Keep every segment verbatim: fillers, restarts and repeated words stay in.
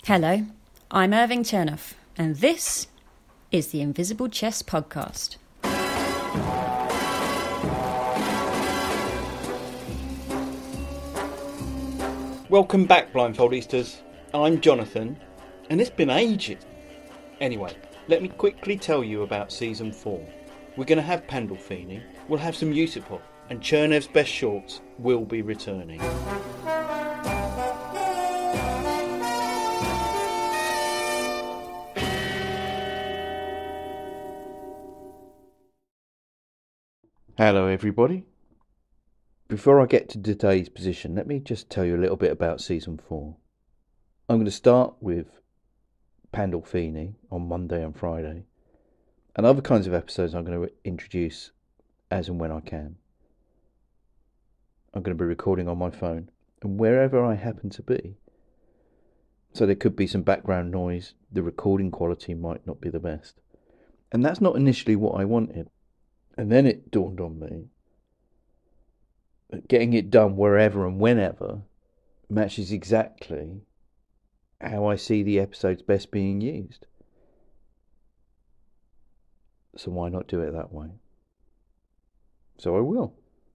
Hello, I'm Irving Chernoff, and this is the Invisible Chess Podcast. Welcome back, Blindfoldistas. I'm Jonathan, and it's been ages. Anyway, let me quickly tell you about Season four. We're going to have Pandolfini, we'll have some Yusupov, and Chernev's best shorts will be returning. Hello everybody. Before I get to today's position, let me just tell you a little bit about Season four. I'm going to start with Pandolfini on Monday and Friday, and other kinds of episodes I'm going to introduce as and when I can. I'm going to be recording on my phone and wherever I happen to be. So there could be some background noise, the recording quality might not be the best. And that's not initially what I wanted. And then it dawned on me that getting it done wherever and whenever matches exactly how I see the episodes best being used. So why not do it that way? So I will.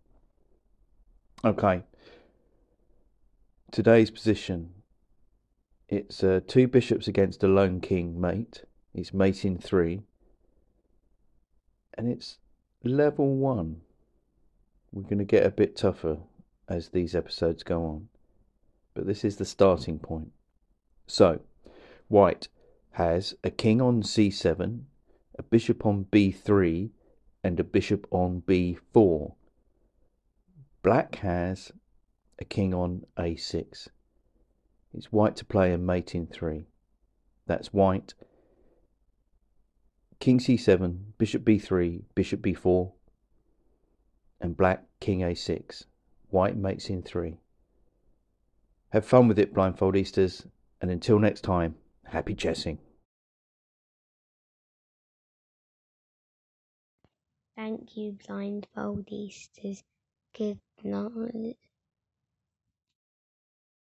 Okay. Today's position. It's uh, two bishops against a lone king mate. It's mate in three. And it's level one. We're going to get a bit tougher as these episodes go on. But this is the starting point. So, white has a king on c seven, a bishop on b three, and a bishop on b four. Black has a king on a six. It's white to play a mate in three. That's white. King c seven, bishop b three, bishop b four, and black king a six. White mates in three. Have fun with it, Blindfoldistas, and until next time, happy chessing. Thank you, Blindfoldistas. Good night.